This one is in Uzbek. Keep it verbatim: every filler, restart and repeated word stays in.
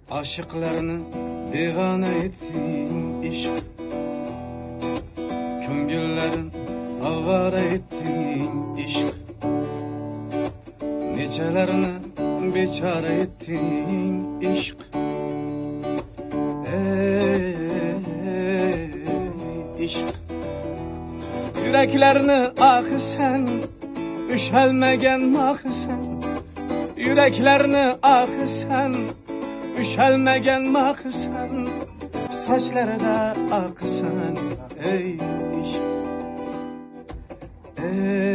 Aşıklarını divane ettin işq. Ko'ngillerin avara ettin işq. Nechalarini bechara ettin işq. Ey işq. Yüreklerini ahı sen, üşelmegen mahı sen. Yüreklerini ahı sen, üşelmegen mahı sen. Saçlarda akı sen. Ey işq. Ey